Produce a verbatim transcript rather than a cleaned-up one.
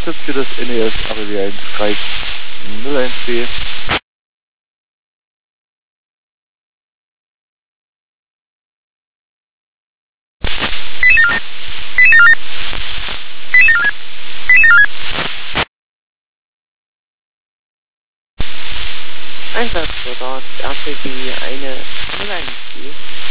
Einsatz für das N E S A B W eins Kreis null eins B. Einsatz für dort R P B eine null eins B.